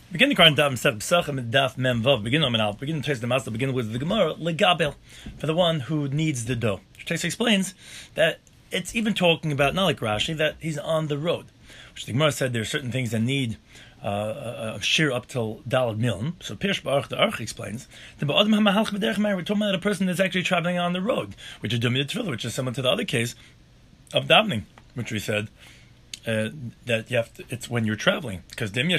Begin the current daf instead of Pesachim and daf mem vav. Begin on Menal. Begin to trace the master. Begin with the Gemara legabel for the one who needs the dough. Trace explains that it's even talking about not like Rashi that he's on the road. Which the Gemara said there are certain things that need a shear up till Dalad Miln. So Pirsh Baruch the Arch explains that we're talking about a person that's actually traveling on the road, which is Dumi Tefillah, which is similar to the other case of davening, which we said. That you have to, it's when you're traveling, because that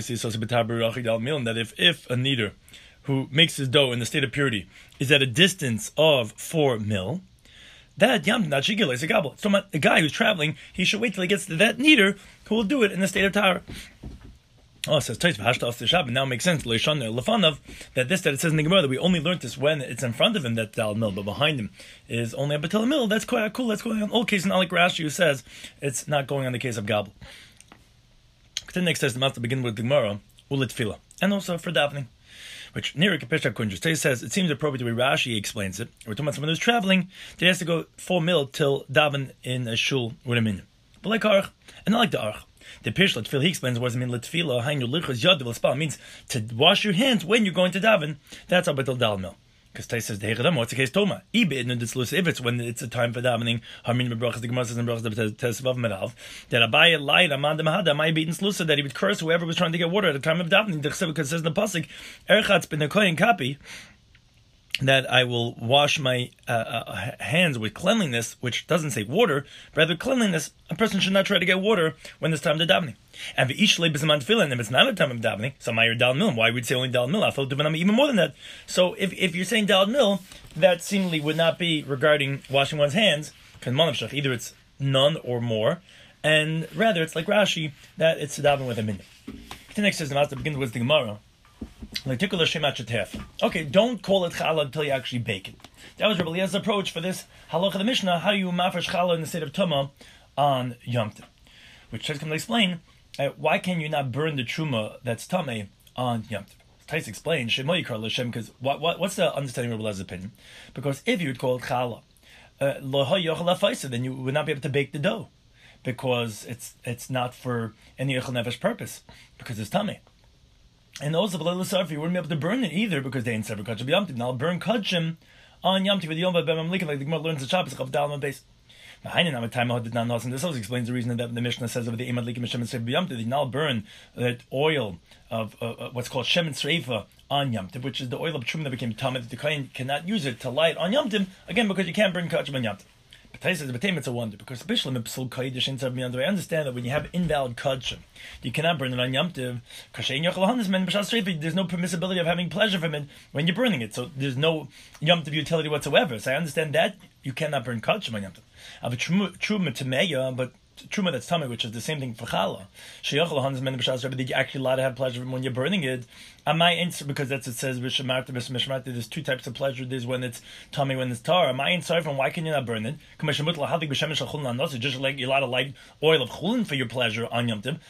if a kneader who makes his dough in the state of purity is at a distance of 4 mil, that yam not shigila is a gobble. So the guy who's traveling, he should wait till he gets to that kneader who will do it in the state of Tara. Oh, it says Tosfos now it makes sense that this that it says in the Gemara that we only learned this when it's in front of him that Dal Mil, but behind him is only a Batil Mil. That's quite cool. That's going on all cases, not like Rashi who says it's not going on the case of Gabel. The next says the master begin with the Gemara Ulit Tefillah, and also for davening, which Nira Kapesha Kunjus says it seems appropriate the way Rashi explains it. We're talking about someone who's traveling, they has to go 4 mil till daven in a shul with a minyan. But like Arch, and not like the Arch. The Pirsh Latfil, he explains what does it mean Latfila, Hainu Lichas Yad V'Spal means to wash your hands when you're going to daven. That's how Batil Dal Mil. Because Tais says the what's the case Toma? If it's when it's a time for davening, Harmin Bebrachas, the Gemara says in Brachas the Tesvav Merav, that Abaye lied Amad Mahada, Amay beaten Slusa, that he would curse whoever was trying to get water at the time of davening. Because it says in the Pasuk, Erchatz ben Kohen Kapi, that I will wash my hands with cleanliness, which doesn't say water, rather cleanliness. A person should not try to get water when it's time to davening. And if it's not a time of davening, so Mayer Dal Mil, why would say only Dal Mil? I thought even more than that. So if you're saying Dal Mil, that seemingly would not be regarding washing one's hands, because either it's none or more, and rather it's like Rashi, that it's to daven with a minyan. The next says the master begins with the Gemara. Okay, don't call it challah until you actually bake it. That was Rabbi Eliezer's approach for this halacha of the Mishnah. How do you mafresh challah in the state of tumah on Yom Tov? Which Tais can explain why can you not burn the truma that's tameh on Yom Tov? Tais explains shemoy yikar l'Shem, because what's the understanding of Rabbi Eliezer's opinion? Because if you would call it challah, then you would not be able to bake the dough because it's not for any yechal nefesh purpose because it's tameh. And also, you wouldn't be able to burn it either because they ain't sever kachim Yom Tov. Now I'll burn kachim on Yom Tov with the Yom Tov like the Gemara learns the Shabbos of Dalman base. And this also explains the reason that the Mishnah says of the Imad Likim Shem Tzreifa Yom Tov. They now burn that oil of what's called Shem Tzreifa on Yom Tov, which is the oil of Truma that became tameh. The Kohen cannot use it to light on Yom Tov again because you can't burn kachim on Yom Tov. But says it's a wonder because I understand that when you have invalid kachim, you cannot burn it on Yom Tov. There's no permissibility of having pleasure from it when you're burning it. So there's no Yom Tov utility whatsoever. So I understand that you cannot burn kachim on Yom Tov. I have a truma tameya, but truma that's tummy, which is the same thing for challah. That you actually allowed to have pleasure when you're burning it. I might answer because that's it says there's two types of pleasure. There's when it's tummy, when it's tar. Am I answer from why can you not burn it? Just like you're allowed to light oil of chulin for your pleasure on Yom Tov.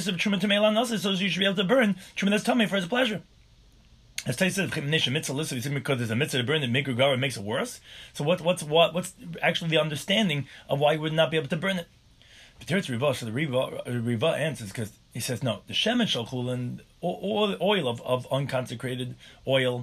So you should be able to burn truma that's tummy for his pleasure. As Tais said, because there's a mitzvah to burn it, it makes it worse. So what's actually the understanding of why you would not be able to burn it? So the Riva answers because he says no. The shemen shel chulin, oil of unconsecrated oil,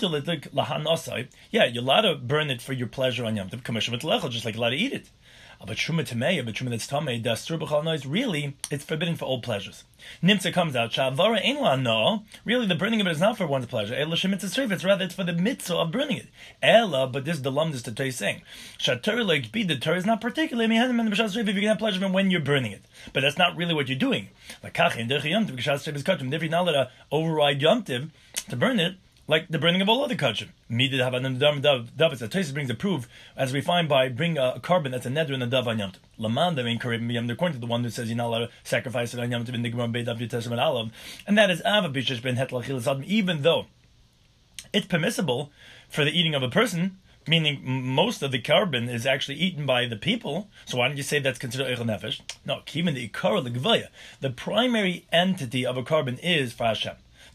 yeah, you're allowed to burn it for your pleasure on Yom Tov, just like you're allowed to eat it. But truma tamei, but truma that's tamei, dastur b'chal noise. Really, it's forbidden for all pleasures. Nimtza comes out. Shavara ein la no. Really, the burning of it is not for one's pleasure. Ela shemitzah streif. It's rather it's for the mitzvah of burning it. Ela, but this delum is the Torah saying. Shatur like be the Torah is not particularly mihanim and b'shas streif if you can have pleasure from when you're burning it. But that's not really what you're doing. Like kachin derech yom tiv b'shas streif is kachim. Therefore, you're not allowed to override yom tiv to burn it. Like the burning of all other kachim. Midid havanim dav. So Tosfos brings a proof, as we find by bring a carbon that's a neder and a dav on Yom Tov. Laman davin karib Yom Tov, according to the one who says you're not allowed to sacrifice it on Yom Tov in the Gemara Beidav Yiteshem Alav, and that is ava bishesh ben hetel achilas adam. Even though it's permissible for the eating of a person, meaning most of the carbon is actually eaten by the people. So why don't you say that's considered eichel nefesh? No, even the ikar legvaya, the primary entity of a carbon is for Hashem.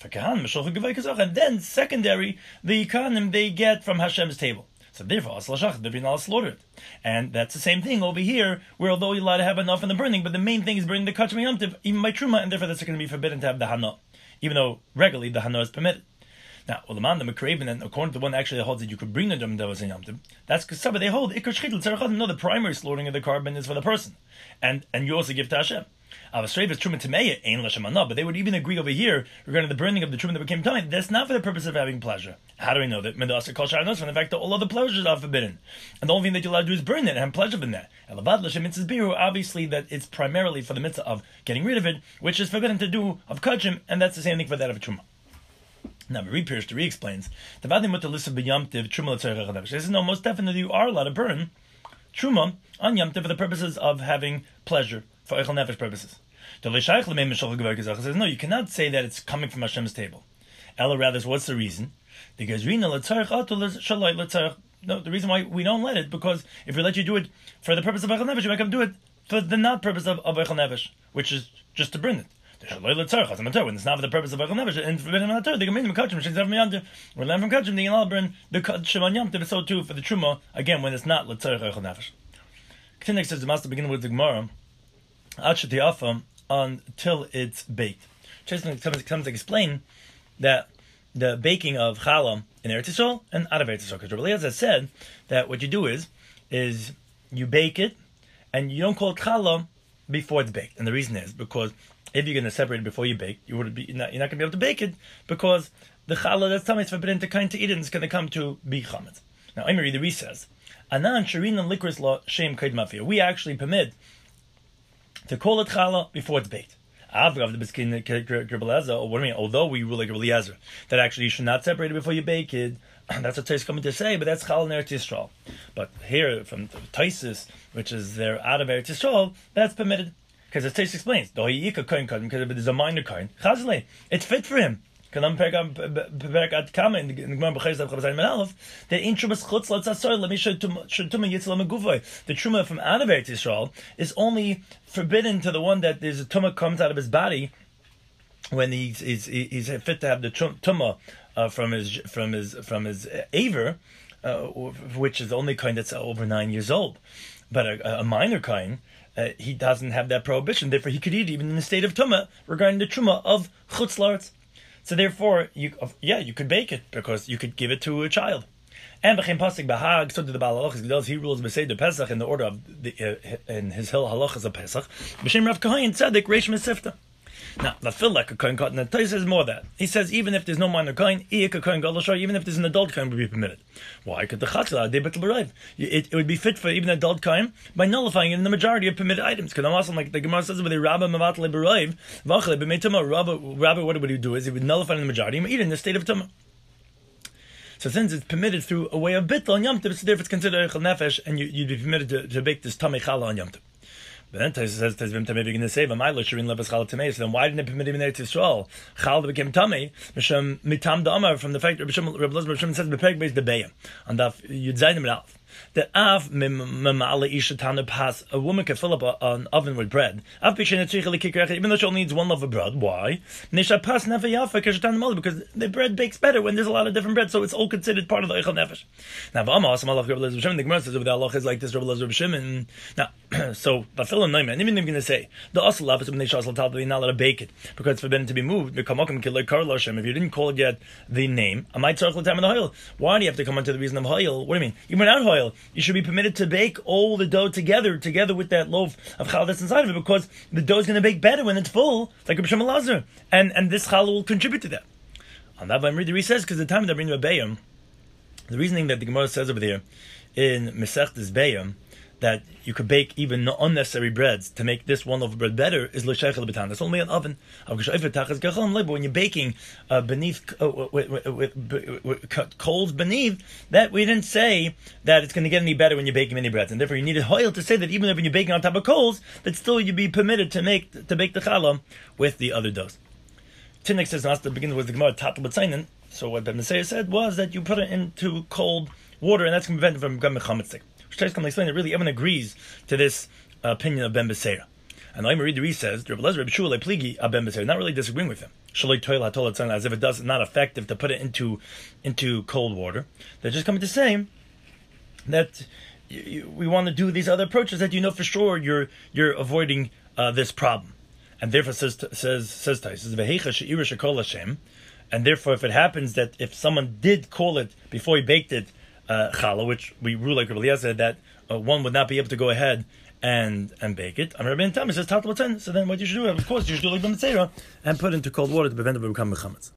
And then secondary, the Kohanim they get from Hashem's table. So therefore, they're not slaughtered. And that's the same thing over here, where although you're allowed to have enough in the burning, but the main thing is burning the kachim yom tiv, even by truma, and therefore that's going to be forbidden to have the hana. even though regularly the Hana is permitted. Now, Ulaman the Mekreven, and according to the one actually that holds that you could bring the Dam Devos in Yom Tov, that's because they hold Ikar Shchitul Tzarachad. No, the primary slaughtering of the carbon is for the person, and you also give to Hashem. Avasreiv is Truma Tameya, Ein Lashem Hana, but they would even agree over here regarding the burning of the Truma that became Tamei. That's not for the purpose of having pleasure. How do we know that? Medasa Kol Sharanos, from the fact that all other pleasures are forbidden, and the only thing that you're allowed to do is burn it and have pleasure in that. Elavad Lashem Mitzvah Biru, obviously that it's primarily for the mitzvah of getting rid of it, which is forbidden to do of Kachim, and that's the same thing for that of Truma. Now, Pierce to re-explains, he says, no, most definitely you are allowed to burn Truma on Yom Tov for the purposes of having pleasure, for Eichel Nefesh purposes. He says, no, you cannot say that it's coming from Hashem's table. Ella, rather, what's the reason? Because no, the reason why we don't let it, because if we let you do it for the purpose of Eichel Nefesh, you might come do it for the not purpose of Eichel Nefesh, which is just to burn it. When it's not for the purpose of Eichel Nefesh and forbidden on the Torah, they can make them Kachim. We're learning from Kachim, they can all burn the Kachim on Yom Tov, so too for the Truma, again, when it's not L'tzarech Eichel Nefesh. Continuing says the master beginning with the Gemara, until it's baked. Chesed comes to explain that the baking of challah in Eretz Yisrael and out of Eretz Yisrael. Because Rabbi Eliezer said that what you do is you bake it and you don't call it challah before it's baked. And the reason is because if you're going to separate it before you bake, you're not going to be able to bake it because the challah that's tamei is forbidden to kind to eat it, and it's going to come to be chametz. Now, Emery the Reese says, "Anan sharin and likris law shem kaid mafia." We actually permit to call it challah before it's baked. Although we rule like Rabbi Eliezer that actually you should not separate it before you bake it. That's what Tais coming to say, but that's challah in Eretz Yisrael. But here from Taisis, which is they're out of Eretz Yisrael, that's permitted. Because as Tais explains, because if it is a minor coin, it's fit for him. The truma from out of Eretz Yisrael is only forbidden to the one that there's a tumah comes out of his body when he's fit to have the tumah from his aver, which is the only kind that's over 9 years old. But a minor kind, he doesn't have that prohibition. Therefore, he could eat even in the state of tumah regarding the truma of chutz la'aretz. So therefore, you could bake it because you could give it to a child. And b'chein pasuk b'hag, so to the Baal Halachas, he rules b'seder Pesach in the order of in his hill halachas of Pesach. B'shem Rav Kohen Tzedek Reish Mesifta. Now, the feel like a kohen cotton. And Tais says more that he says even if there's no minor kohen, even if there's an adult kohen would be permitted. Why? Because the chatzlah it would be fit for even an adult kohen by nullifying it in the majority of permitted items. Because I'm also like the Gemara says with the rabba mavatle b'raiv v'achle b'meitama. Rabba, what would he do? Is he would nullify it in the majority and eat it in the state of tumah. So since it's permitted through a way of bittul on Yom Tov, so therefore it's considered eichel nefesh, and you'd be permitted to bake this tamei challah on Yom Tov. But then Tais says Tazvim Tamei begin to say, so then why didn't it permit him in Eretz Yisrael? Challah became Tamei, Misham Mitam Da'amar, from the fact that Rabbi Eliezer says Bepeg Beis Debeya, on Daf Yud Zayin Amid that Av Mema'ala Isha Tana Pas, a woman can fill up an oven with bread. Av Pishena Tzricha Likikrecha, even though she only needs one loaf of bread. Why? Nesha Pas Nefe Yafa Keshetan Mala, because the bread bakes better when there's a lot of different bread, so it's all considered part of the Eichel Nefesh. Now, V'amah Asam Allah Rabbi Eliezer B'Shimon, the Gemara says with the Allah is like this Rabbi Eliezer B'Shimon. Now, so V'afil and Naiman, even if you're going to say the Asal Lafis when they Shasal Tal, you're not allowed to bake it because it's forbidden to be moved. If you didn't call it yet the name, I might circle the time of the Hoyle. Why do you have to come onto the reason of Hoyle? What do you mean? Even without Hoyle, you should be permitted to bake all the dough together with that loaf of challah that's inside of it, because the dough is going to bake better when it's full, like Rabbi Shimon Lazar, and this challah will contribute to that. On that, he says, because the time that bring Bayam, the reasoning that the Gemara says over there in Masechtas Bayam, that you could bake even unnecessary breads to make this one loaf of bread better is l'shayach l'betan. That's only an oven. But when you're baking beneath with coals beneath, that we didn't say that it's going to get any better when you're baking many breads, and therefore you need a oil to say that even if you're baking on top of coals, that still you'd be permitted to bake the challah with the other doughs. Tinnik says not to begin with the Gemara Tatel B'Tzainin. So what Ben Messiah said was that you put it into cold water, and that's going to prevent it from becoming chametzik. Which can explain that really everyone agrees to this opinion of Ben Beseira. And the Reed says, Rabbi Eliezer, Shulei Pligi, Ben Beseira, not really disagreeing with him. Shaloi Toil HaTol, as if it does not effective to put it into cold water. They're just coming to say that we want to do these other approaches that you know for sure you're avoiding this problem. and therefore says Vehecha she'ira shekol Hashem, and therefore if it happens that if someone did call it before he baked it challah, which we rule like Rabbi Eliezer that one would not be able to go ahead and bake it. And Rabbi Tam says Tatel. So then what you should do, of course, you should do like the Mitzvah and put it into cold water to prevent it from becoming mechametz.